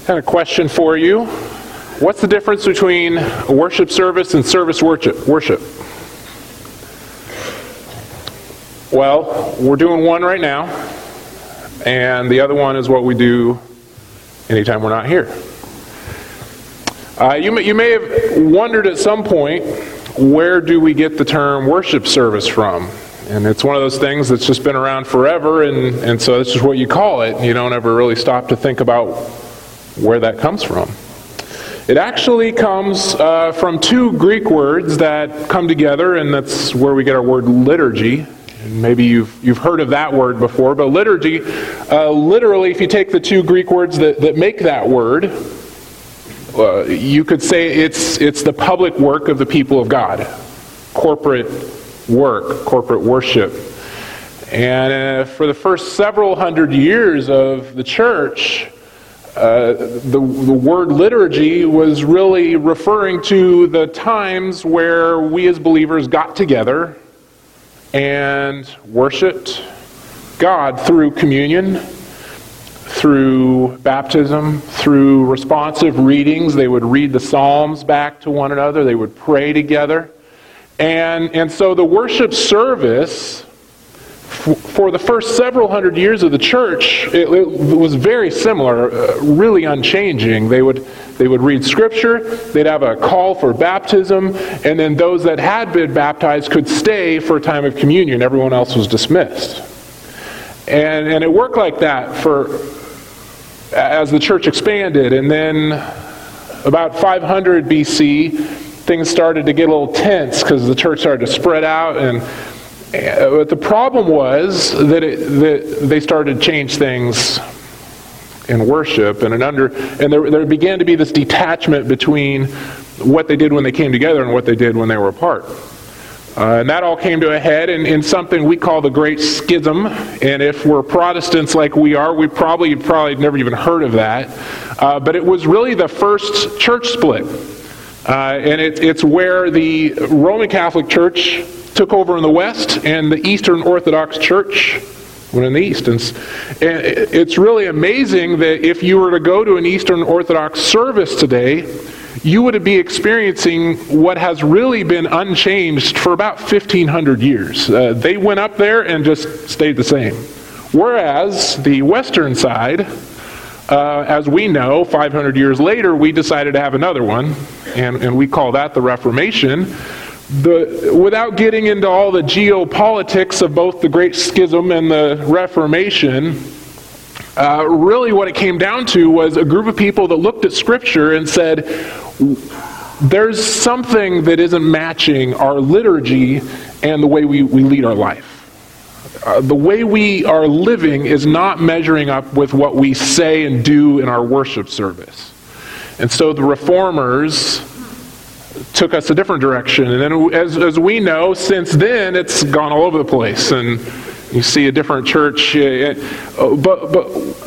Kind of question for you. What's the difference between a worship service and service worship? Well, we're doing one right now, and the other one is what we do anytime we're not here. You may have wondered at some point, where do we get the term worship service from? And it's one of those things that's just been around forever, and so that's just what you call it. You don't ever really stop to think about where that comes from. It actually comes from two Greek words that come together, and that's where we get our word liturgy. And maybe you've heard of that word before, but liturgy, literally, if you take the two Greek words that make that word, you could say it's the public work of the people of God. Corporate work, corporate worship. And for the first several hundred years of the church, the word liturgy was really referring to the times where we as believers got together and worshiped God through communion, through baptism, through responsive readings. They would read the Psalms back to one another. They would pray together. And so the worship service, for the first several hundred years of the church, it was very similar, really unchanging. They would read Scripture, they'd have a call for baptism, and then those that had been baptized could stay for a time of communion. Everyone else was dismissed. And it worked like that as the church expanded. And then about 500 BC, things started to get a little tense because the church started to spread out, but the problem was that they started to change things in worship, and there began to be this detachment between what they did when they came together and what they did when they were apart. And that all came to a head in something we call the Great Schism. And if we're Protestants like we are, we probably never even heard of that. But it was really the first church split. And it's where the Roman Catholic Church took over in the West and the Eastern Orthodox Church went in the East. And it's really amazing that if you were to go to an Eastern Orthodox service today, you would be experiencing what has really been unchanged for about 1,500 years. They went up there and just stayed the same. Whereas the Western side, as we know, 500 years later, we decided to have another one, and we call that the Reformation. Without getting into all the geopolitics of both the Great Schism and the Reformation, really what it came down to was a group of people that looked at Scripture and said, there's something that isn't matching our liturgy and the way we lead our life. The way we are living is not measuring up with what we say and do in our worship service. And so the Reformers took us a different direction. And then as we know, since then, it's gone all over the place. And you see a different church. But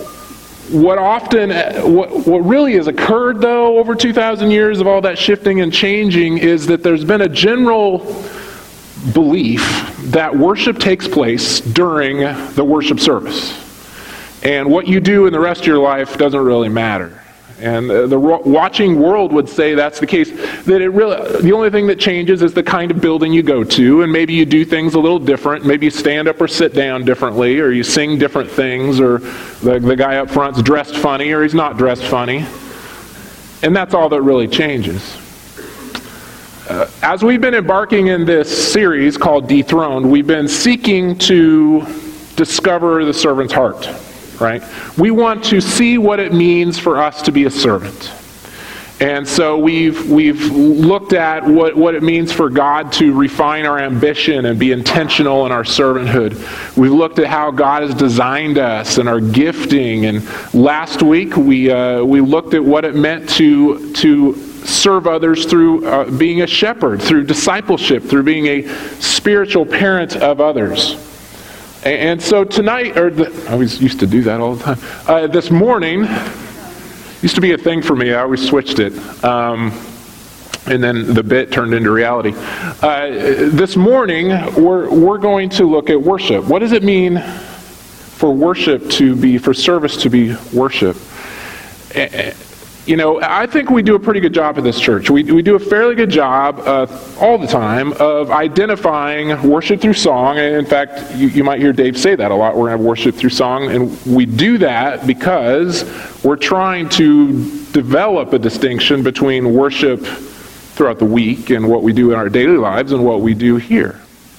what really has occurred, though, over 2,000 years of all that shifting and changing is that there's been a general belief that worship takes place during the worship service. And what you do in the rest of your life doesn't really matter. And the watching world would say that's the case. That the only thing that changes is the kind of building you go to, and maybe you do things a little different. Maybe you stand up or sit down differently, or you sing different things, or the guy up front's dressed funny, or he's not dressed funny. And that's all that really changes. As we've been embarking in this series called Dethroned, we've been seeking to discover the servant's heart. Right? We want to see what it means for us to be a servant. And so we've looked at what it means for God to refine our ambition and be intentional in our servanthood. We've looked at how God has designed us and our gifting. And last week we looked at what it meant to serve others through being a shepherd, through discipleship, through being a spiritual parent of others. And so tonight, I always used to do that all the time. This morning, used to be a thing for me. I always switched it. And then the bit turned into reality. This morning, we're going to look at worship. What does it mean for service to be worship? I think we do a pretty good job at this church. We do a fairly good job all the time of identifying worship through song. And in fact, you might hear Dave say that a lot. We're going to have worship through song. And we do that because we're trying to develop a distinction between worship throughout the week and what we do in our daily lives and what we do here.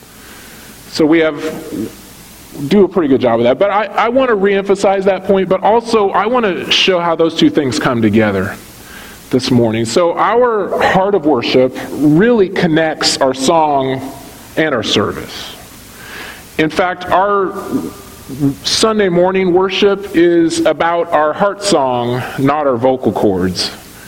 So we do a pretty good job of that. But I want to reemphasize that point, but also I want to show how those two things come together this morning. So our heart of worship really connects our song and our service. In fact, our Sunday morning worship is about our heart song, not our vocal cords.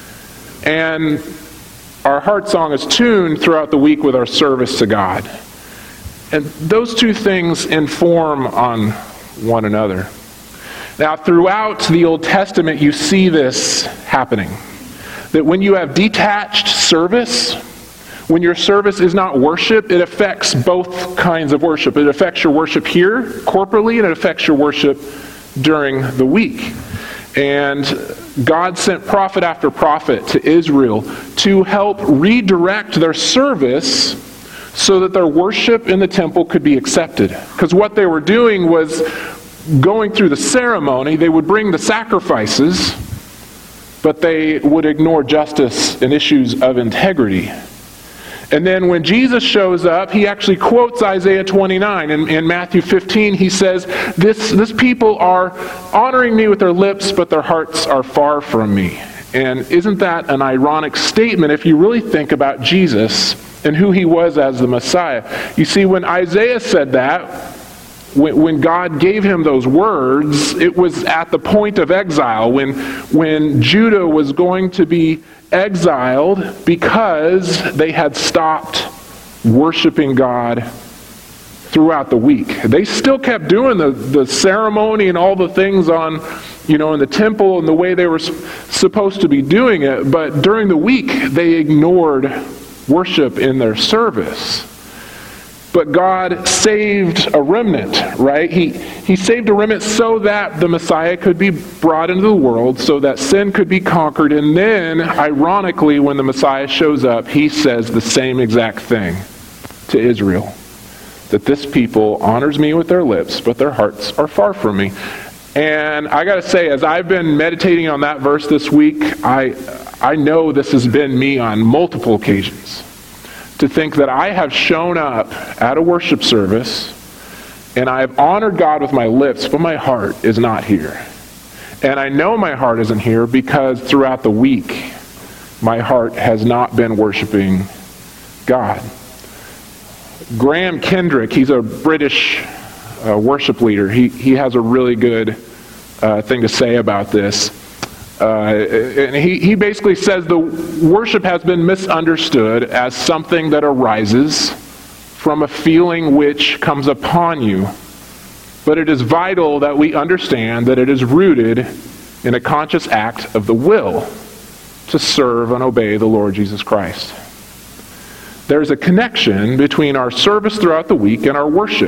And our heart song is tuned throughout the week with our service to God. And those two things inform on one another. Now, throughout the Old Testament, you see this happening. That when you have detached service, when your service is not worship, it affects both kinds of worship. It affects your worship here, corporately, and it affects your worship during the week. And God sent prophet after prophet to Israel to help redirect their service so that their worship in the temple could be accepted. Because what they were doing was going through the ceremony. They would bring the sacrifices, but they would ignore justice and issues of integrity. And then when Jesus shows up, he actually quotes Isaiah 29. In Matthew 15, he says, this people are honoring me with their lips, but their hearts are far from me. And isn't that an ironic statement if you really think about Jesus and who he was as the Messiah? You see, when Isaiah said that, when God gave him those words, it was at the point of exile, when Judah was going to be exiled because they had stopped worshiping God throughout the week. They still kept doing the ceremony and all the things in the temple and the way they were supposed to be doing it, but during the week they ignored worship in their service. But God saved a remnant, right? He saved a remnant so that the Messiah could be brought into the world, so that sin could be conquered. And then, ironically, when the Messiah shows up, he says the same exact thing to Israel. That this people honors me with their lips, but their hearts are far from me. And I got to say, as I've been meditating on that verse this week, I know this has been me on multiple occasions. To think that I have shown up at a worship service and I have honored God with my lips, but my heart is not here. And I know my heart isn't here because throughout the week, my heart has not been worshiping God. Graham Kendrick, he's a British worship leader. He has a really good thing to say about this. And he basically says the worship has been misunderstood as something that arises from a feeling which comes upon you. But it is vital that we understand that it is rooted in a conscious act of the will to serve and obey the Lord Jesus Christ. There's a connection between our service throughout the week and our worship.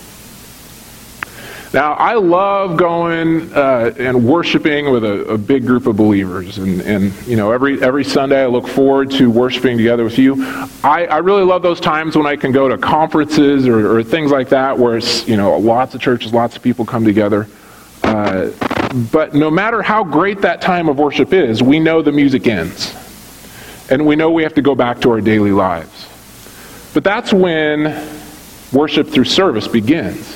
Now, I love going and worshiping with a big group of believers, and every Sunday I look forward to worshiping together with you. I really love those times when I can go to conferences or things like that, where it's lots of churches, lots of people come together. But no matter how great that time of worship is, we know the music ends, and we know we have to go back to our daily lives. But that's when worship through service begins.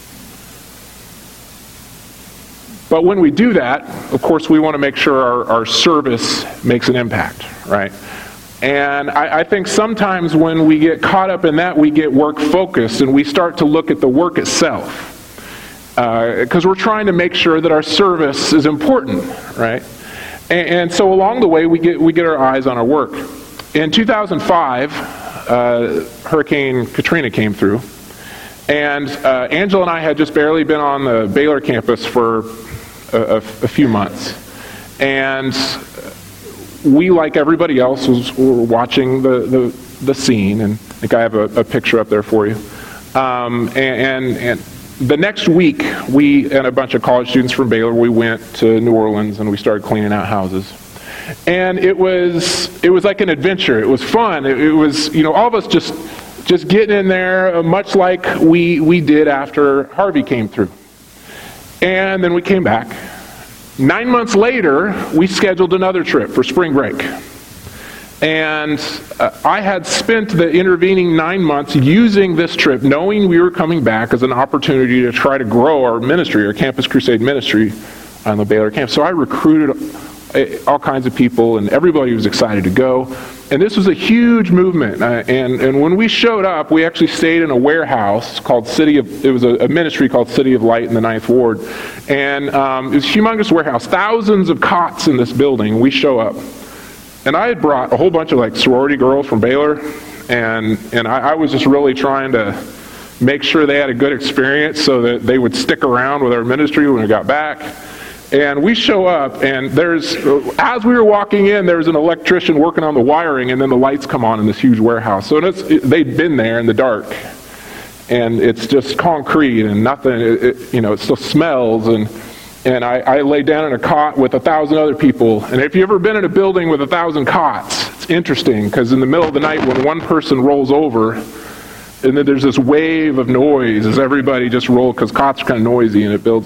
But when we do that, of course, we want to make sure our service makes an impact, right? And I think sometimes when we get caught up in that, we get work focused and we start to look at the work itself. Because we're trying to make sure that our service is important, right? And so along the way, we get our eyes on our work. In 2005, Hurricane Katrina came through. And Angela and I had just barely been on the Baylor campus for a few months. And we, like everybody else, were watching the scene. And I think I have a picture up there for you. And the next week, we and a bunch of college students from Baylor, we went to New Orleans and we started cleaning out houses. And it was like an adventure. It was fun. It was, all of us just getting in there, much like we did after Harvey came through. And then we came back. 9 months later, we scheduled another trip for spring break. And I had spent the intervening 9 months using this trip, knowing we were coming back, as an opportunity to try to grow our ministry, our Campus Crusade ministry on the Baylor campus. So I recruited all kinds of people, and everybody was excited to go. And this was a huge movement. And when we showed up, we actually stayed in a warehouse called it was a ministry called City of Light in the 9th Ward. And it was a humongous warehouse, thousands of cots in this building. We show up. And I had brought a whole bunch of sorority girls from Baylor, and I was just really trying to make sure they had a good experience so that they would stick around with our ministry when we got back. And we show up, and as we were walking in, there's an electrician working on the wiring, and then the lights come on in this huge warehouse. So they'd been there in the dark, and it's just concrete and nothing. It still smells, and I lay down in a cot with 1,000 other people. And if you've ever been in a building with 1,000 cots, it's interesting, because in the middle of the night when one person rolls over, and then there's this wave of noise as everybody just rolls, because cots are kind of noisy and it builds.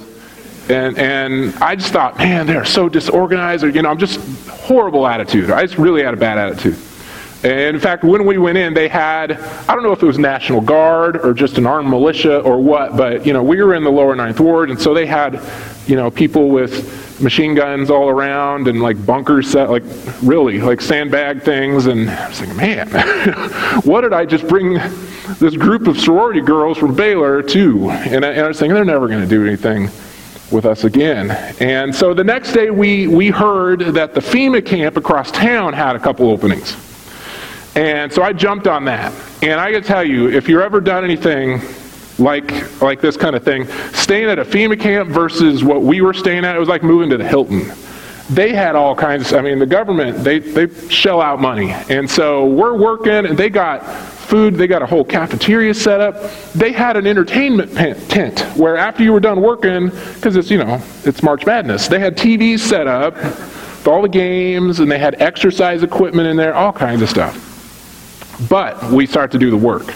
And I just thought, man, they're so disorganized. I'm just horrible attitude. I just really had a bad attitude. And in fact, when we went in, they had, I don't know if it was National Guard or just an armed militia or what, but, we were in the lower 9th Ward, and so they had, people with machine guns all around and bunkers set, really, sandbag things. And I was thinking, man, what did I just bring this group of sorority girls from Baylor to? And I was thinking, they're never going to do anything with us again. And so the next day we heard that the FEMA camp across town had a couple openings. And so I jumped on that. And I gotta tell you, if you've ever done anything like this kind of thing, staying at a FEMA camp versus what we were staying at, it was like moving to the Hilton. They had all kinds of, the government, they shell out money. And so we're working, and they got food, they got a whole cafeteria set up. They had an entertainment tent where after you were done working, because it's March Madness, they had TVs set up with all the games, and they had exercise equipment in there, all kinds of stuff. But we start to do the work.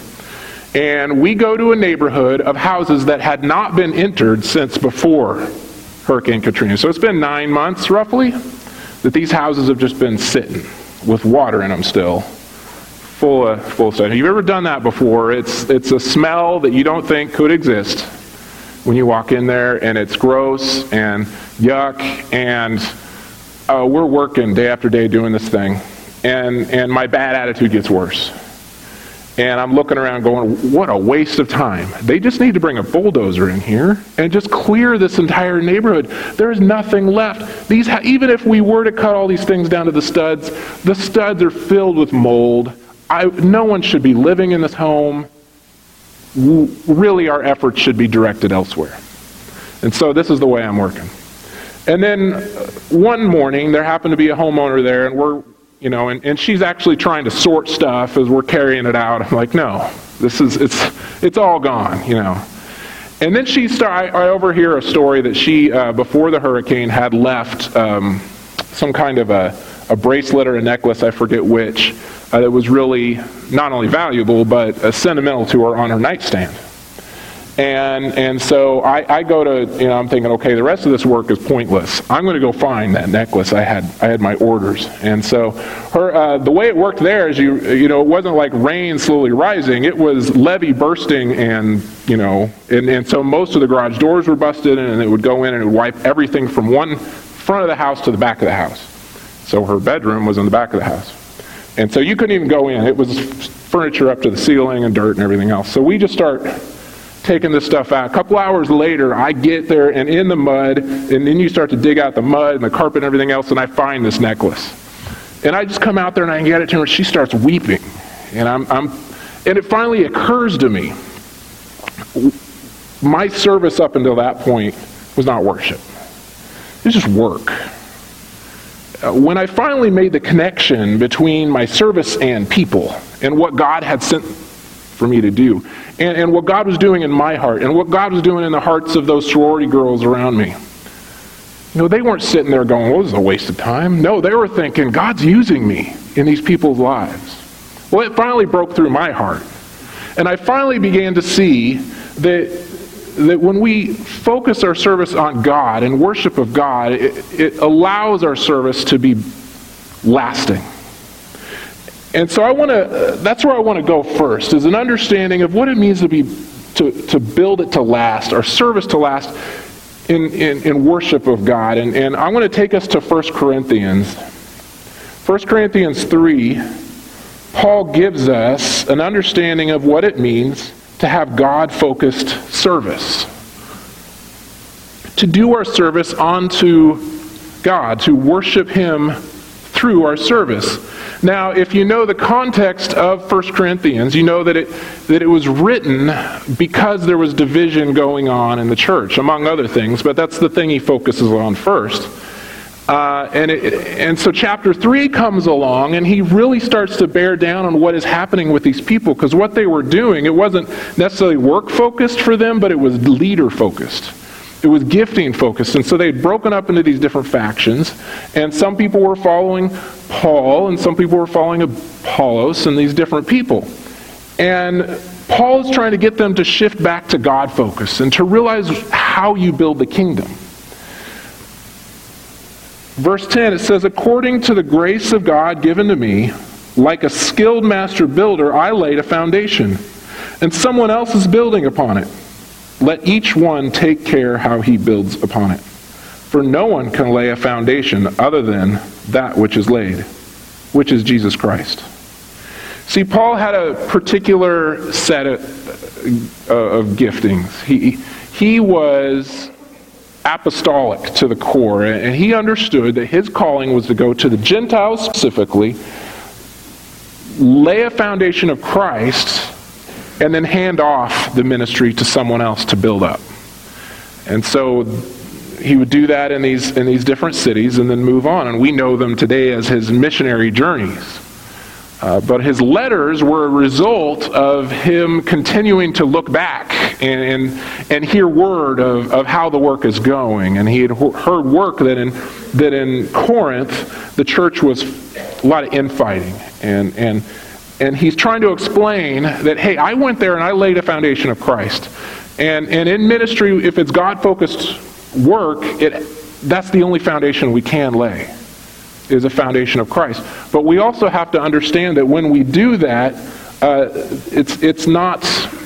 And we go to a neighborhood of houses that had not been entered since before Hurricane Katrina. So it's been 9 months, roughly, that these houses have just been sitting with water in them still, full of stuff. If you've ever done that before, it's a smell that you don't think could exist when you walk in there, and it's gross and yuck, and we're working day after day doing this thing, and my bad attitude gets worse. And I'm looking around going, what a waste of time. They just need to bring a bulldozer in here and just clear this entire neighborhood. There's nothing left. Even if we were to cut all these things down to the studs are filled with mold. No one should be living in this home. Really, our efforts should be directed elsewhere. And so this is the way I'm working. And then one morning, there happened to be a homeowner there, and we're and she's actually trying to sort stuff as we're carrying it out. I'm like, no, it's all gone, And then I overhear a story that she, before the hurricane, had left some kind of a bracelet or a necklace, I forget which, that was really not only valuable, but sentimental to her on her nightstand. And so I go to, I'm thinking, okay, the rest of this work is pointless. I'm going to go find that necklace. I had my orders. And so the way it worked there is it wasn't like rain slowly rising. It was levee bursting, and so most of the garage doors were busted, and it would go in and it would wipe everything from one front of the house to the back of the house. So her bedroom was in the back of the house. And so you couldn't even go in. It was furniture up to the ceiling and dirt and everything else. So we just start taking this stuff out. A couple hours later, I get there and in the mud, and then you start to dig out the mud and the carpet and everything else, and I find this necklace. And I just come out there and I get it to her, and she starts weeping. And and it finally occurs to me, my service up until that point was not worship. It was just work. When I finally made the connection between my service and people and what God had sent for me to do, and what God was doing in my heart, and what God was doing in the hearts of those sorority girls around me, They weren't sitting there going, well, this is a waste of time. No, they were thinking, God's using me in these people's lives. Well, it finally broke through my heart. And I finally began to see that when we focus our service on God and worship of God, it allows our service to be lasting. And so that's where I want to go first, is an understanding of what it means to build it to last, our service to last in worship of God. And I want to take us to 1 Corinthians. 1 Corinthians 3, Paul gives us an understanding of what it means to have God-focused service. To do our service unto God, to worship Him through our service. Now, if you know the context of 1 Corinthians, you know that it was written because there was division going on in the church, among other things, but that's the thing he focuses on first. And so chapter 3 comes along, and he really starts to bear down on what is happening with these people, because what they were doing, it wasn't necessarily work-focused for them, but it was leader-focused. It was gifting focused. And so they'd broken up into these different factions. And some people were following Paul, and some people were following Apollos, and these different people. And Paul is trying to get them to shift back to God focus and to realize how you build the kingdom. Verse 10, it says, according to the grace of God given to me, like a skilled master builder, I laid a foundation, and someone else is building upon it. Let each one take care how he builds upon it. For no one can lay a foundation other than that which is laid, which is Jesus Christ. See, Paul had a particular set of giftings. He was apostolic to the core, and he understood that his calling was to go to the Gentiles specifically, lay a foundation of Christ, and then hand off the ministry to someone else to build up. And so he would do that in these different cities and then move on. And we know them today as his missionary journeys. But his letters were a result of him continuing to look back and hear word of how the work is going. And he had heard work that in Corinth, the church was a lot of infighting. And he's trying to explain that, hey, I went there and I laid a foundation of Christ. And in ministry, if it's God-focused work, that's the only foundation we can lay, is a foundation of Christ. But we also have to understand that when we do that, it's not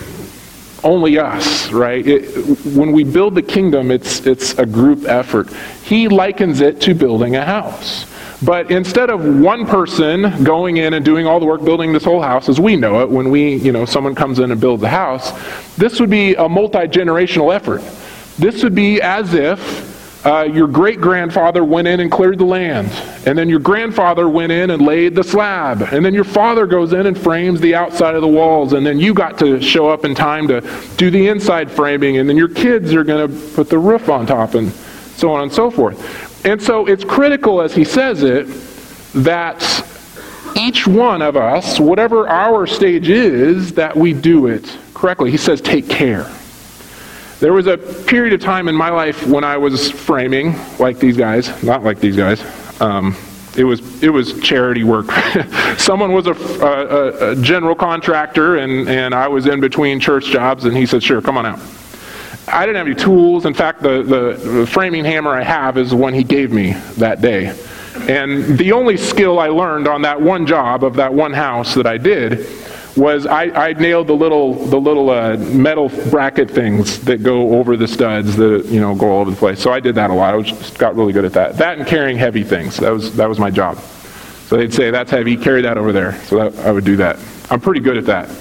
only us, right? When we build the kingdom, it's a group effort. He likens it to building a house. But instead of one person going in and doing all the work building this whole house, as we know it, when someone comes in and builds a house, this would be a multi-generational effort. This would be as if your great-grandfather went in and cleared the land, and then your grandfather went in and laid the slab, and then your father goes in and frames the outside of the walls, and then you got to show up in time to do the inside framing, and then your kids are going to put the roof on top, and so on and so forth. And so it's critical, as he says it, that each one of us, whatever our stage is, that we do it correctly. He says, take care. There was a period of time in my life when I was framing, like these guys, not like these guys. It was charity work. Someone was a general contractor, and I was in between church jobs, and he said, sure, come on out. I didn't have any tools. In fact, the framing hammer I have is the one he gave me that day. And the only skill I learned on that one job of that one house that I did was I nailed the little metal bracket things that go over the studs that go all over the place. So I did that a lot. I just got really good at that. That and carrying heavy things. That was my job. So they'd say, that's heavy, carry that over there. So I would do that. I'm pretty good at that.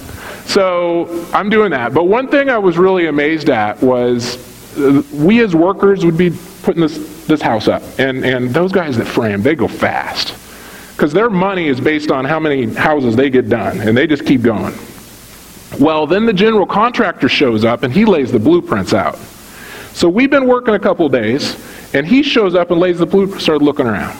So I'm doing that. But one thing I was really amazed at was we as workers would be putting this house up. And those guys that frame, they go fast. Because their money is based on how many houses they get done. And they just keep going. Well, then the general contractor shows up and he lays the blueprints out. So we've been working a couple days. And he shows up and lays the blueprints, started looking around.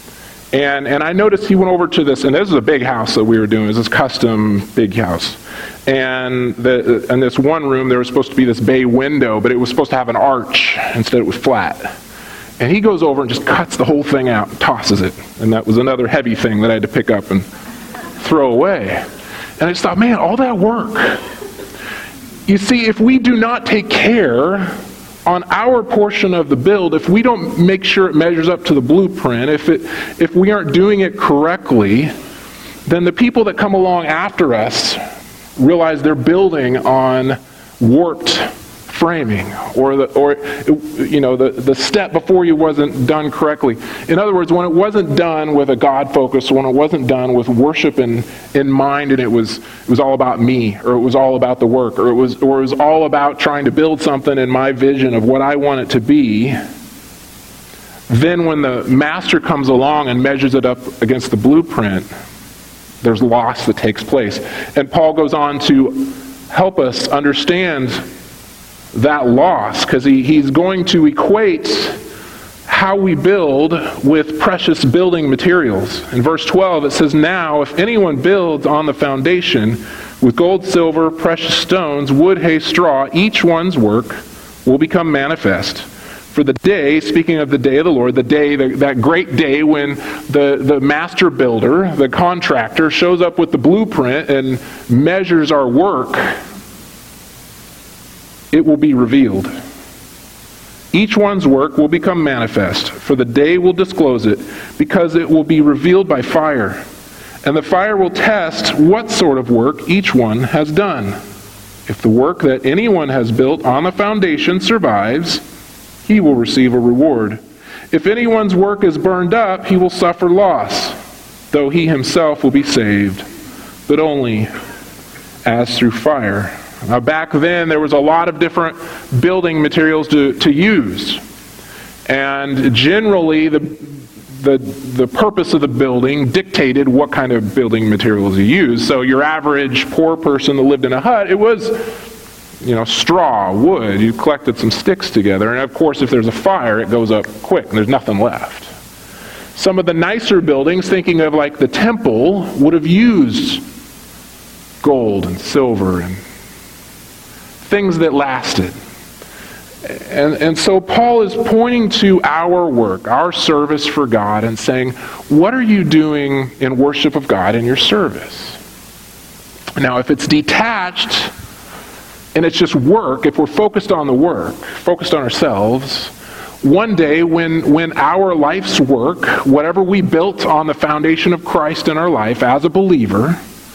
And I noticed he went over to this, and this is a big house that we were doing. It was this custom big house. And in this one room, there was supposed to be this bay window, but it was supposed to have an arch. Instead, it was flat. And he goes over and just cuts the whole thing out and tosses it. And that was another heavy thing that I had to pick up and throw away. And I just thought, man, all that work. You see, if we do not take care on our portion of the build, if we don't make sure it measures up to the blueprint, if we aren't doing it correctly, then the people that come along after us realize they're building on warped framing, or the step before you wasn't done correctly. In other words, when it wasn't done with a God focus, when it wasn't done with worship in mind, and it was all about me, or it was all about the work, or it was all about trying to build something in my vision of what I want it to be, then when the master comes along and measures it up against the blueprint, there's loss that takes place. And Paul goes on to help us understand that loss, because he's going to equate how we build with precious building materials. In verse 12 it says, "Now if anyone builds on the foundation with gold, silver, precious stones, wood, hay, straw, each one's work will become manifest. For the day," speaking of the day of the Lord, the day, that great day when the master builder, the contractor, shows up with the blueprint and measures our work, it will be revealed. Each one's work will become manifest, for the day will disclose it, because it will be revealed by fire. And the fire will test what sort of work each one has done. If the work that anyone has built on the foundation survives, he will receive a reward. If anyone's work is burned up, he will suffer loss, though he himself will be saved, but only as through fire. Now back then there was a lot of different building materials to use. And generally the purpose of the building dictated what kind of building materials you use. So your average poor person that lived in a hut, it was straw, wood. You collected some sticks together, and of course if there's a fire it goes up quick and there's nothing left. Some of the nicer buildings, thinking of like the temple, would have used gold and silver and things that lasted. And so Paul is pointing to our work, our service for God, and saying, what are you doing in worship of God in your service? Now, if it's detached and it's just work, if we're focused on the work, focused on ourselves, one day when our life's work, whatever we built on the foundation of Christ in our life as a believer,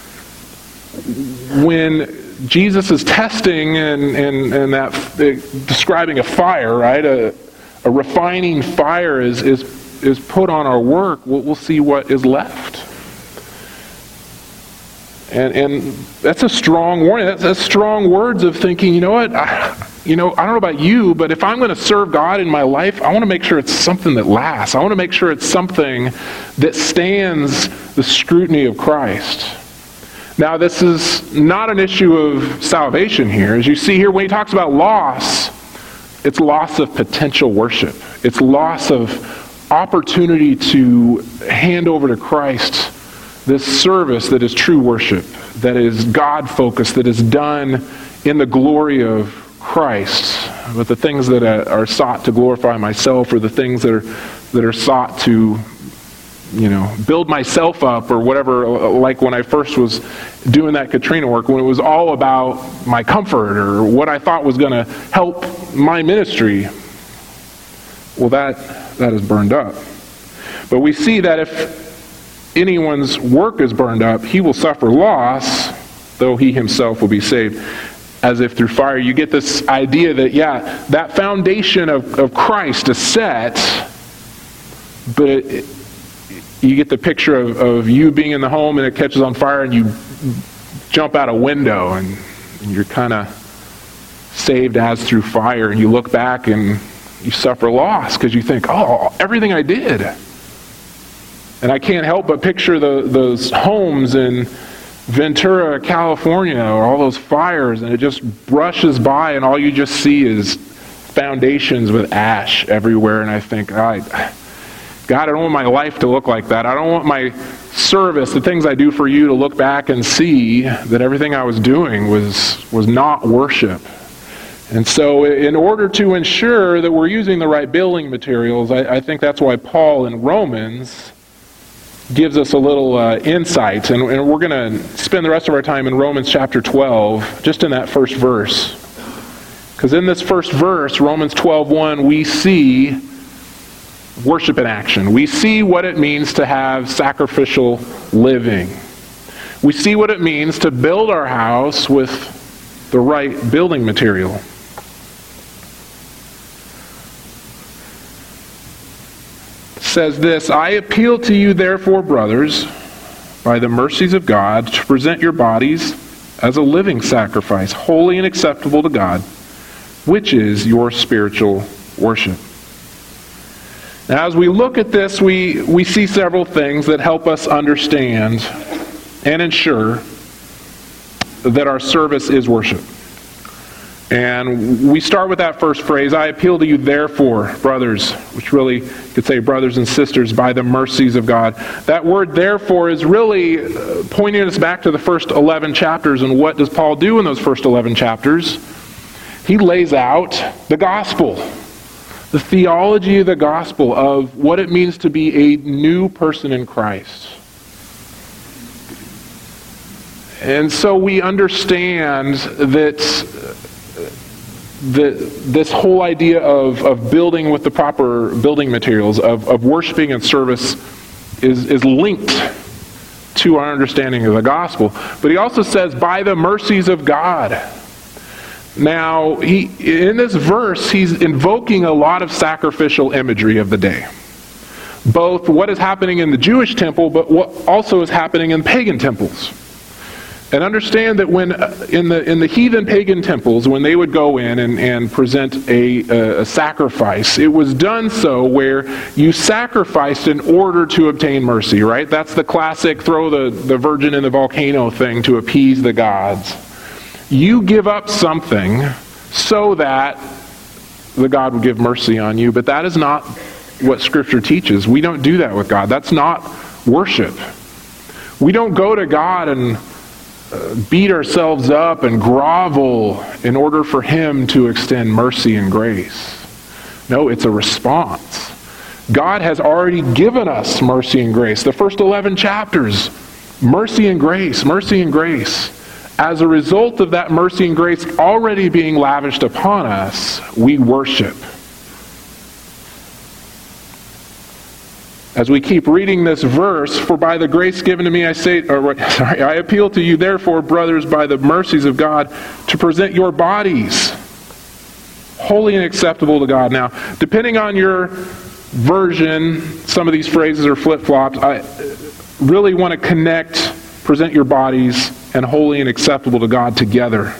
when Jesus is testing and that describing a fire, right? A refining fire is put on our work. We'll see what is left. And that's a strong warning. That's strong words of thinking, you know what? I don't know about you, but if I'm going to serve God in my life, I want to make sure it's something that lasts. I want to make sure it's something that stands the scrutiny of Christ. Now, this is not an issue of salvation here. As you see here, when he talks about loss, it's loss of potential worship. It's loss of opportunity to hand over to Christ this service that is true worship, that is God-focused, that is done in the glory of Christ. But the things that are sought to glorify myself, or the things that are sought to build myself up, or whatever, like when I first was doing that Katrina work, when it was all about my comfort or what I thought was going to help my ministry. Well, that is burned up. But we see that if anyone's work is burned up, he will suffer loss, though he himself will be saved, as if through fire. You get this idea that, that foundation of Christ is set, but you get the picture of you being in the home and it catches on fire and you jump out a window and you're kind of saved as through fire, and you look back and you suffer loss because you think, everything I did. And I can't help but picture those homes in Ventura, California, or all those fires, and it just brushes by and all you just see is foundations with ash everywhere, and I think, God, I don't want my life to look like that. I don't want my service, the things I do for you, to look back and see that everything I was doing was not worship. And so in order to ensure that we're using the right building materials, I think that's why Paul in Romans gives us a little insight. And we're going to spend the rest of our time in Romans chapter 12, just in that first verse. Because in this first verse, Romans 12:1, we see worship in action. We see what it means to have sacrificial living. We see what it means to build our house with the right building material. Says this, I appeal to you therefore, brothers, by the mercies of God, to present your bodies as a living sacrifice, holy and acceptable to God, which is your spiritual worship. Now, as we look at this, we see several things that help us understand and ensure that our service is worship. And we start with that first phrase, I appeal to you therefore, brothers, which really could say brothers and sisters, by the mercies of God. That word therefore is really pointing us back to the first 11 chapters. And what does Paul do in those first 11 chapters? He lays out the gospel, the theology of the gospel of what it means to be a new person in Christ. And so we understand that this whole idea of building with the proper building materials, of worshiping and service is linked to our understanding of the gospel. But he also says, by the mercies of God. Now, in this verse, he's invoking a lot of sacrificial imagery of the day. Both what is happening in the Jewish temple, but what also is happening in pagan temples. And understand that when in the heathen pagan temples, when they would go in and present a sacrifice, it was done so where you sacrificed in order to obtain mercy, right? That's the classic throw the virgin in the volcano thing to appease the gods. You give up something so that the God would give mercy on you, but that is not what Scripture teaches. We don't do that with God. That's not worship. We don't go to God and beat ourselves up and grovel in order for Him to extend mercy and grace. No, it's a response. God has already given us mercy and grace. The first 11 chapters, mercy and grace, mercy and grace. As a result of that mercy and grace already being lavished upon us, we worship. As we keep reading this verse, for by the grace given to me, I appeal to you, therefore, brothers, by the mercies of God, to present your bodies holy and acceptable to God. Now, depending on your version, some of these phrases are flip-flopped. I really want to connect, present your bodies, and holy and acceptable to God together,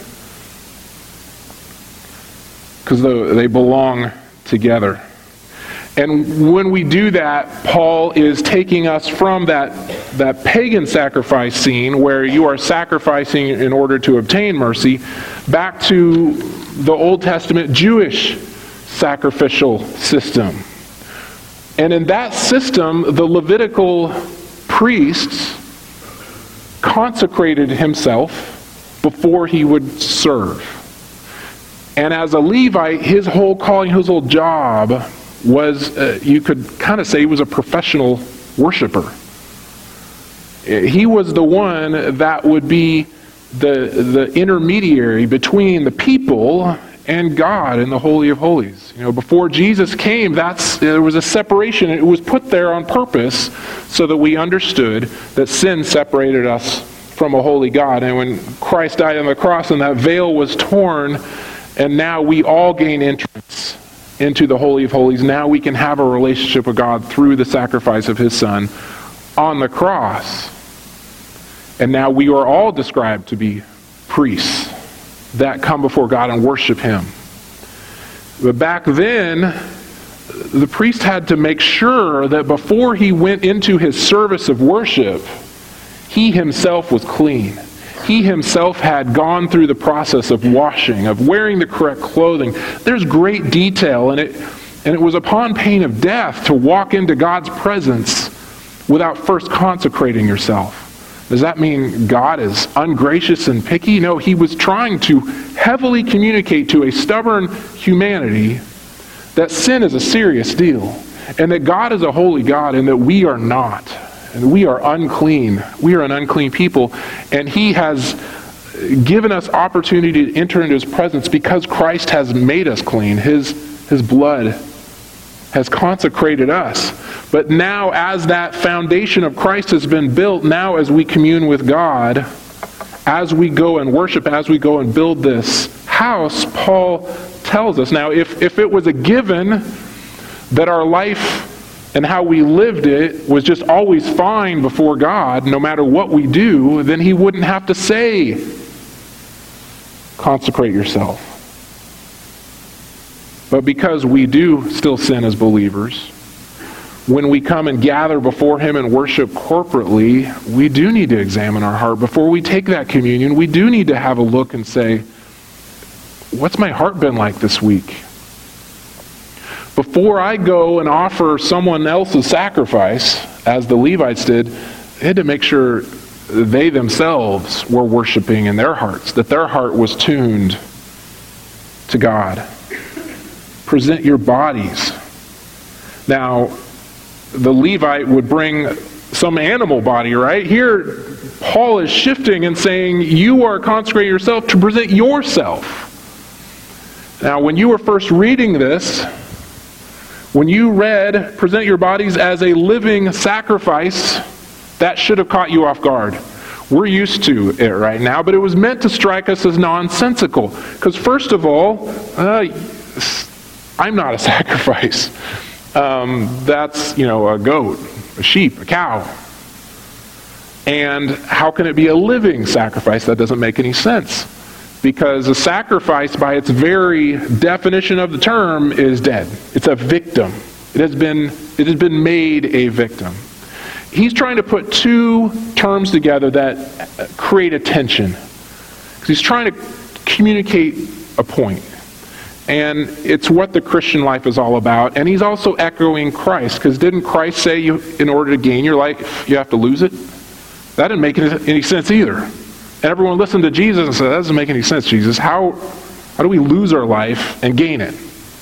because they belong together. And when we do that, Paul is taking us from that pagan sacrifice scene where you are sacrificing in order to obtain mercy back to the Old Testament Jewish sacrificial system. And in that system, the Levitical priests consecrated himself before he would serve. And as a Levite, his whole calling, his whole job was, you could kind of say, he was a professional worshiper. He was the one that would be the intermediary between the people and God in the Holy of Holies. You know, before Jesus came, there was a separation. It was put there on purpose so that we understood that sin separated us from a holy God. And when Christ died on the cross and that veil was torn, and now we all gain entrance into the Holy of Holies. Now we can have a relationship with God through the sacrifice of His Son on the cross. And now we are all described to be priests that come before God and worship Him. But back then, the priest had to make sure that before he went into his service of worship, he himself was clean. He himself had gone through the process of washing, of wearing the correct clothing. There's great detail, and it was upon pain of death to walk into God's presence without first consecrating yourself. Does that mean God is ungracious and picky? No, he was trying to heavily communicate to a stubborn humanity that sin is a serious deal, and that God is a holy God, and that we are not. And we are unclean. We are an unclean people, and he has given us opportunity to enter into his presence because Christ has made us clean. His blood has consecrated us. But now, as that foundation of Christ has been built, now as we commune with God, as we go and worship, as we go and build this house, Paul tells us. Now, if it was a given that our life and how we lived it was just always fine before God, no matter what we do, then he wouldn't have to say, consecrate yourself. But because we do still sin as believers, when we come and gather before him and worship corporately, we do need to examine our heart. Before we take that communion, we do need to have a look and say, what's my heart been like this week? Before I go and offer someone else's sacrifice, as the Levites did, they had to make sure they themselves were worshiping in their hearts, that their heart was tuned to God. Present your bodies. Now, the Levite would bring some animal body, right? Here, Paul is shifting and saying, you are consecrating yourself to present yourself. Now, when you were first reading this, when you read, present your bodies as a living sacrifice, that should have caught you off guard. We're used to it right now, but it was meant to strike us as nonsensical. Because first of all, I'm not a sacrifice. That's, a goat, a sheep, a cow. And how can it be a living sacrifice? That doesn't make any sense. Because a sacrifice, by its very definition of the term, is dead. It's a victim. It has been made a victim. He's trying to put two terms together that create a tension. Because he's trying to communicate a point. And it's what the Christian life is all about. And he's also echoing Christ. Because didn't Christ say in order to gain your life, you have to lose it? That didn't make any sense either. And everyone listened to Jesus and said, that doesn't make any sense, Jesus. How do we lose our life and gain it?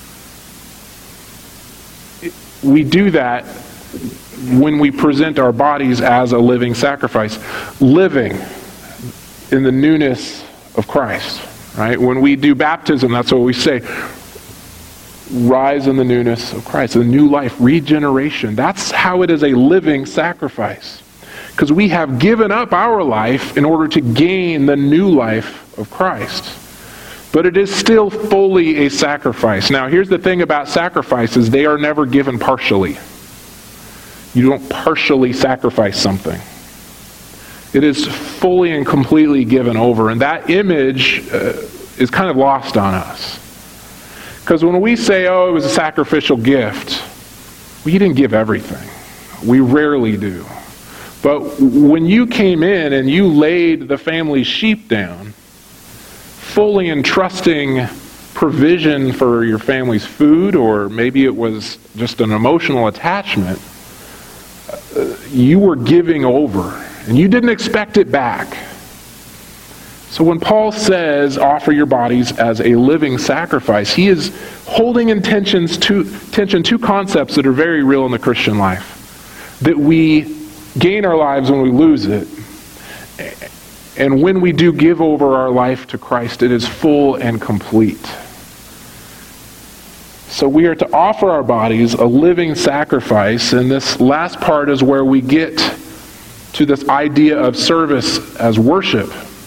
We do that when we present our bodies as a living sacrifice. Living in the newness of Christ. Right? When we do baptism, that's what we say. Rise in the newness of Christ. A new life, regeneration. That's how it is a living sacrifice. Because we have given up our life in order to gain the new life of Christ. But it is still fully a sacrifice. Now, here's the thing about sacrifices. They are never given partially. You don't partially sacrifice something. It is fully and completely given over. And that image is kind of lost on us. Because when we say, it was a sacrificial gift, we didn't give everything. We rarely do. But when you came in and you laid the family sheep down, fully entrusting provision for your family's food, or maybe it was just an emotional attachment, you were giving over, and you didn't expect it back. So when Paul says, offer your bodies as a living sacrifice, he is holding in tension two concepts that are very real in the Christian life. That we gain our lives when we lose it. And when we do give over our life to Christ, it is full and complete. So we are to offer our bodies a living sacrifice, and this last part is where we get to this idea of service as worship,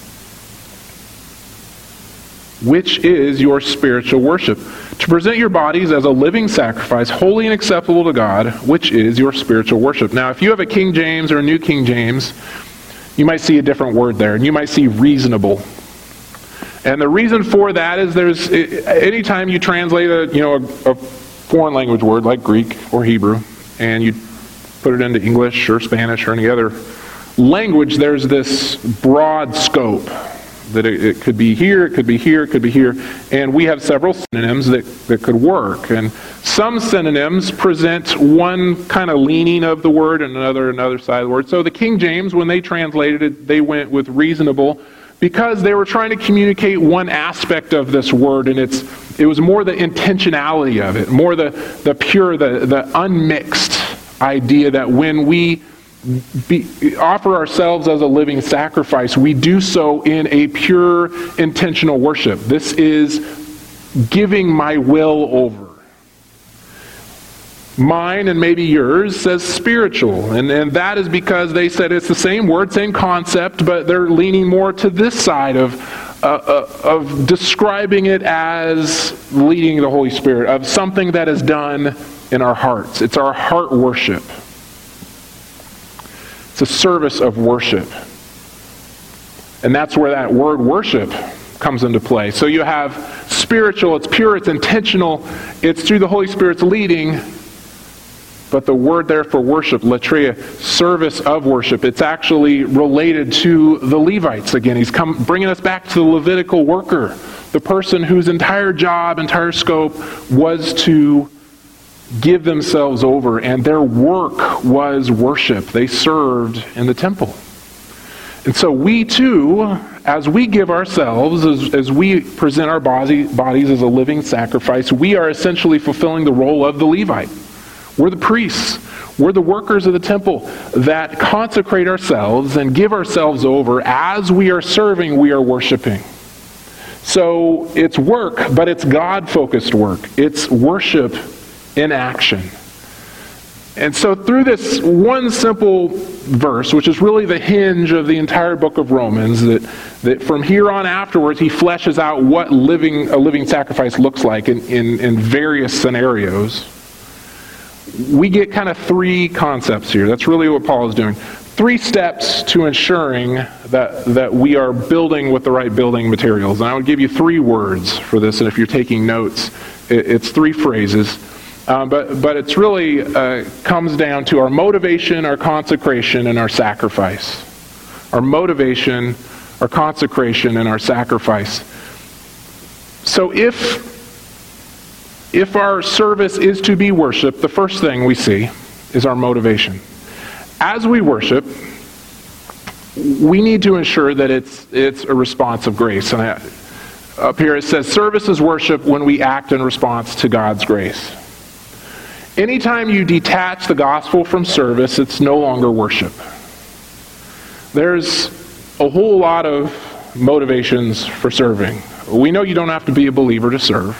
which is your spiritual worship. To present your bodies as a living sacrifice, holy and acceptable to God, which is your spiritual worship. Now, if you have a King James or a New King James, you might see a different word there, and you might see reasonable. And the reason for that is anytime you translate a foreign language word like Greek or Hebrew, and you put it into English or Spanish or any other language, there's this broad scope. That it could be here, it could be here, it could be here. And we have several synonyms that could work. And some synonyms present one kind of leaning of the word and another side of the word. So the King James, when they translated it, they went with reasonable because they were trying to communicate one aspect of this word, and it was more the intentionality of it, more the pure, the unmixed idea that when we offer ourselves as a living sacrifice, we do so in a pure, intentional worship. This is giving my will over. Mine and maybe yours says spiritual, and that is because they said it's the same word, same concept, but they're leaning more to this side of describing it as leading the Holy Spirit, of something that is done in our hearts. It's our heart worship. It's a service of worship. And that's where that word worship comes into play. So you have spiritual, it's pure, it's intentional, it's through the Holy Spirit's leading. But the word there for worship, latria, service of worship, it's actually related to the Levites again. He's bringing us back to the Levitical worker, the person whose entire job, entire scope was to give themselves over, and their work was worship. They served in the temple. And so we too, as we give ourselves, as we present our bodies as a living sacrifice, we are essentially fulfilling the role of the Levite. We're the priests. We're the workers of the temple that consecrate ourselves and give ourselves over. As we are serving, we are worshiping. So it's work, but it's God-focused work. It's worship in action. And so through this one simple verse, which is really the hinge of the entire book of Romans, that from here on afterwards he fleshes out what a living sacrifice looks like in various scenarios. We get kind of three concepts here. That's really what Paul is doing. 3 steps to ensuring that we are building with the right building materials. And I would give you 3 words for this, and if you're taking notes, it's 3 phrases. But it's really comes down to our motivation, our consecration, and our sacrifice. Our motivation, our consecration, and our sacrifice. So if our service is to be worship, the first thing we see is our motivation. As we worship, we need to ensure that it's a response of grace. And up here it says, service is worship when we act in response to God's grace. Anytime you detach the gospel from service, it's no longer worship. There's a whole lot of motivations for serving. We know you don't have to be a believer to serve.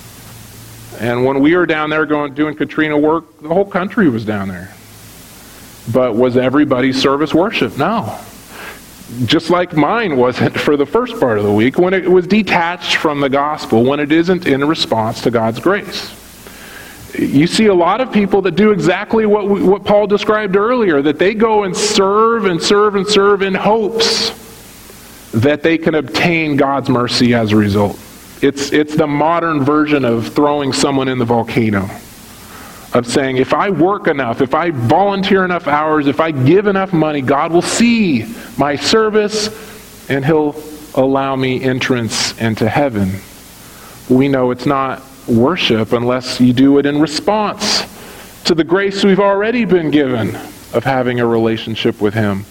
And when we were down there doing Katrina work, the whole country was down there. But was everybody's service worship? No. Just like mine wasn't for the first part of the week, when it was detached from the gospel, when it isn't in response to God's grace. You see a lot of people that do exactly what Paul described earlier, that they go and serve and serve and serve in hopes that they can obtain God's mercy as a result. It's the modern version of throwing someone in the volcano. Of saying, if I work enough, if I volunteer enough hours, if I give enough money, God will see my service and He'll allow me entrance into heaven. We know it's not worship unless you do it in response to the grace we've already been given of having a relationship with Him.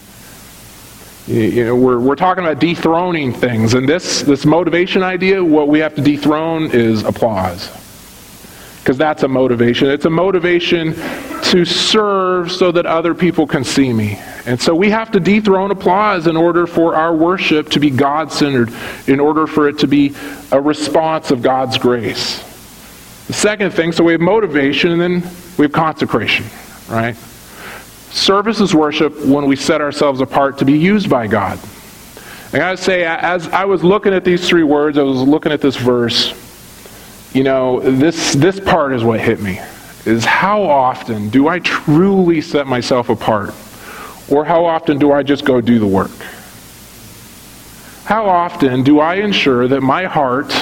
You know, we're talking about dethroning things, and this motivation idea, what we have to dethrone is applause. Because that's a motivation. It's a motivation to serve so that other people can see me. And so we have to dethrone applause in order for our worship to be God-centered, in order for it to be a response of God's grace. The second thing, so we have motivation, and then we have consecration, right? Service is worship when we set ourselves apart to be used by God. I gotta say, as I was looking at these 3 words, I was looking at this verse, you know, this part is what hit me, is how often do I truly set myself apart? Or how often do I just go do the work? How often do I ensure that my heart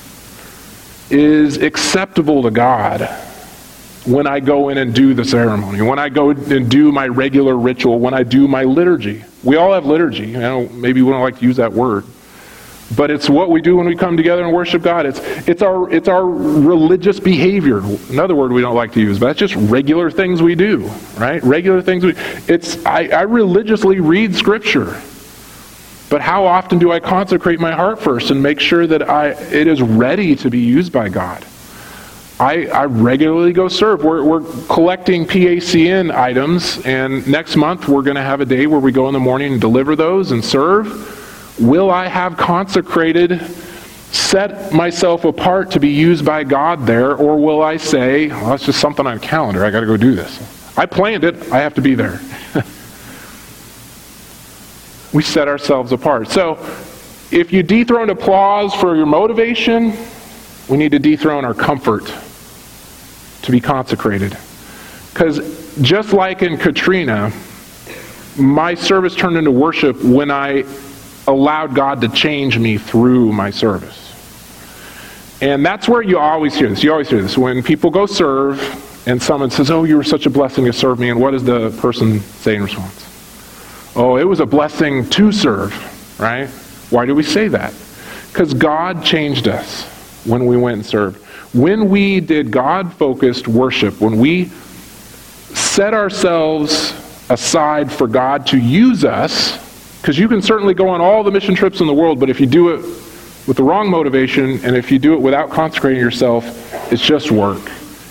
is acceptable to God when I go in and do the ceremony, when I go and do my regular ritual, when I do my liturgy? We all have liturgy. You know, maybe we don't like to use that word. But it's what we do when we come together and worship God. It's our religious behavior. Another word we don't like to use, but that's just regular things we do, right? Regular things I religiously read Scripture. But how often do I consecrate my heart first and make sure that it is ready to be used by God? I regularly go serve. We're collecting PACN items, and next month we're going to have a day where we go in the morning and deliver those and serve. Will I have consecrated, set myself apart to be used by God there, or will I say, well, it's just something on a calendar, I got to go do this. I planned it, I have to be there. We set ourselves apart. So, if you dethrone applause for your motivation, we need to dethrone our comfort to be consecrated. Because just like in Katrina, my service turned into worship when I allowed God to change me through my service. And that's where you always hear this. You always hear this. When people go serve and someone says, oh, you were such a blessing to serve me, and what does the person say in response? Oh, it was a blessing to serve, right? Why do we say that? Because God changed us when we went and served. When we did God-focused worship, when we set ourselves aside for God to use us, because you can certainly go on all the mission trips in the world, but if you do it with the wrong motivation, and if you do it without consecrating yourself, it's just work.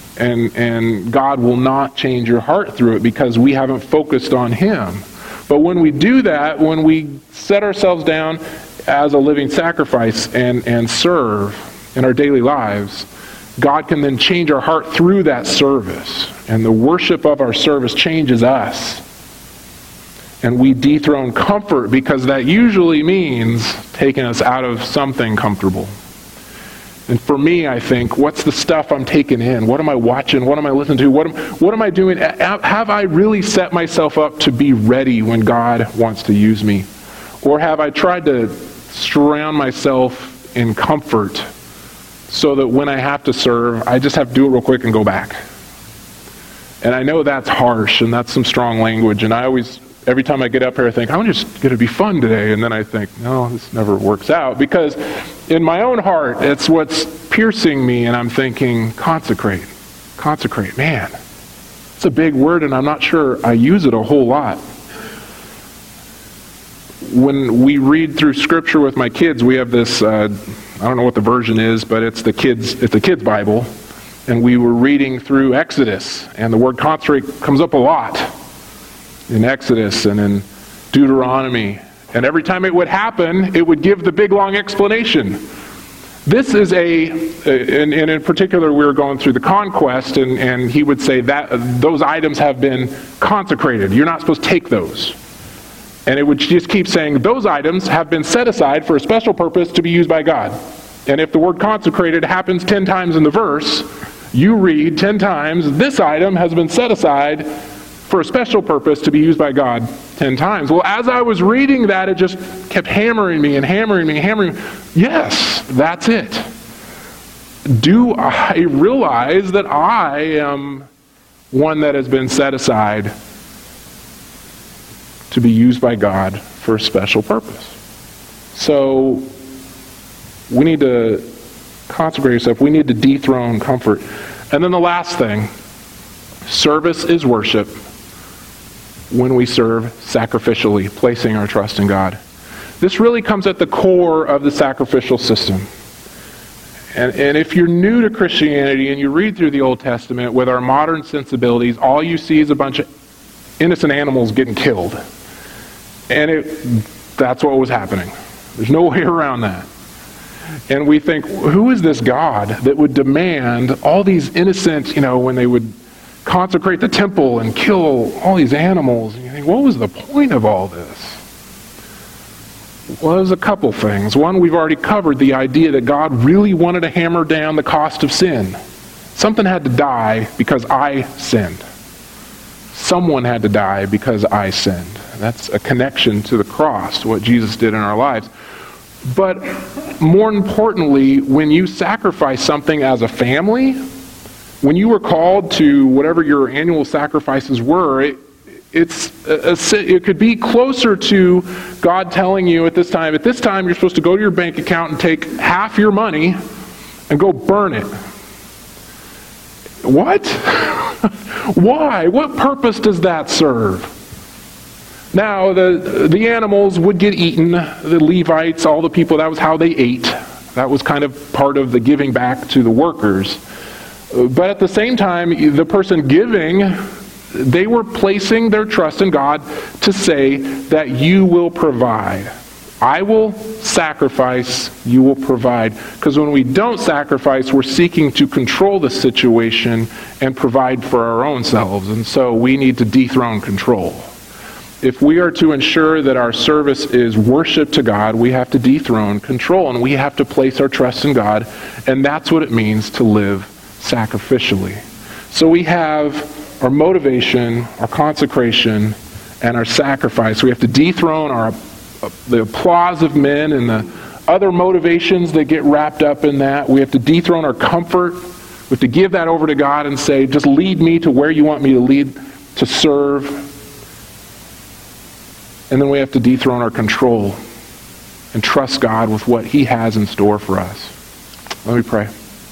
And God will not change your heart through it because we haven't focused on Him. But when we do that, when we set ourselves down as a living sacrifice and serve in our daily lives, God can then change our heart through that service. And the worship of our service changes us. And we dethrone comfort because that usually means taking us out of something comfortable. And for me, I think, what's the stuff I'm taking in? What am I watching? What am I listening to? What am I doing? Have I really set myself up to be ready when God wants to use me? Or have I tried to surround myself in comfort so that when I have to serve, I just have to do it real quick and go back? And I know that's harsh and that's some strong language, and every time I get up here, I think, I'm just going to be fun today. And then I think, no, this never works out. Because in my own heart, it's what's piercing me. And I'm thinking, consecrate. Consecrate. Man, it's a big word, and I'm not sure I use it a whole lot. When we read through Scripture with my kids, we have this, I don't know what the version is, but it's the kids' Bible. And we were reading through Exodus. And the word consecrate comes up a lot in Exodus and in Deuteronomy. And every time it would happen, it would give the big long explanation. This is and in particular, we were going through the conquest, and he would say that those items have been consecrated. You're not supposed to take those. And it would just keep saying, those items have been set aside for a special purpose to be used by God. And if the word consecrated happens 10 times in the verse, you read 10 times, this item has been set aside for a special purpose to be used by God 10 times. Well, as I was reading that, it just kept hammering me and hammering me and hammering me. Yes, that's it. Do I realize that I am one that has been set aside to be used by God for a special purpose? So we need to consecrate yourself. We need to dethrone comfort. And then the last thing, service is worship when we serve sacrificially, placing our trust in God. This really comes at the core of the sacrificial system. And if you're new to Christianity and you read through the Old Testament with our modern sensibilities, all you see is a bunch of innocent animals getting killed. And that's what was happening. There's no way around that. And we think, who is this God that would demand all these innocent, when they would consecrate the temple and kill all these animals? And you think, what was the point of all this? Well, there's a couple things. One, we've already covered the idea that God really wanted to hammer down the cost of sin. Something had to die because I sinned. Someone had to die because I sinned. That's a connection to the cross, what Jesus did in our lives. But more importantly, when you sacrifice something as a family, when you were called to whatever your annual sacrifices were, it could be closer to God telling you at this time you're supposed to go to your bank account and take half your money and go burn it. What? Why? What purpose does that serve? Now, the animals would get eaten, the Levites, all the people, that was how they ate. That was kind of part of the giving back to the workers. But at the same time, the person giving, they were placing their trust in God to say that you will provide. I will sacrifice, you will provide. Because when we don't sacrifice, we're seeking to control the situation and provide for our own selves. And so we need to dethrone control. If we are to ensure that our service is worship to God, we have to dethrone control, and we have to place our trust in God, and that's what it means to live sacrificially. So we have our motivation, our consecration, and our sacrifice. We have to dethrone the applause of men and the other motivations that get wrapped up in that. We have to dethrone our comfort. We have to give that over to God and say, just lead me to where you want me to lead, to serve. And then we have to dethrone our control and trust God with what He has in store for us. Let me pray.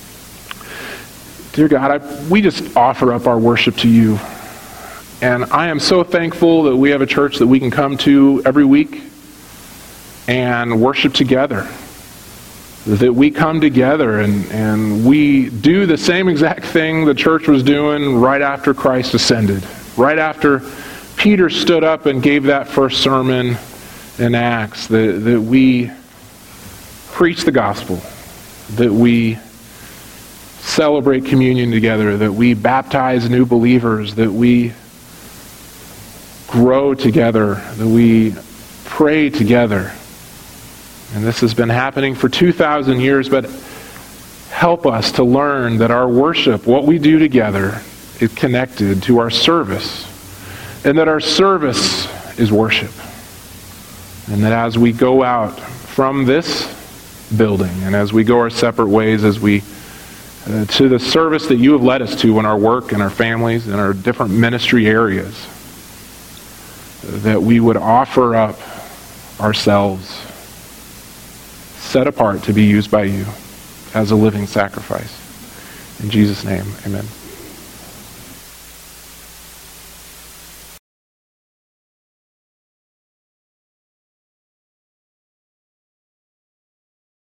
Dear God, we just offer up our worship to you. And I am so thankful that we have a church that we can come to every week and worship together. That we come together and we do the same exact thing the church was doing right after Christ ascended. Right after Peter stood up and gave that first sermon in Acts. That we preach the gospel. That we celebrate communion together. That we baptize new believers. That we grow together. That we pray together. And this has been happening for 2,000 years, but help us to learn that our worship, what we do together, is connected to our service. And that our service is worship. And that as we go out from this building, and as we go our separate ways, as we to the service that you have led us to in our work and our families and our different ministry areas, that we would offer up ourselves set apart to be used by you as a living sacrifice. In Jesus' name, amen.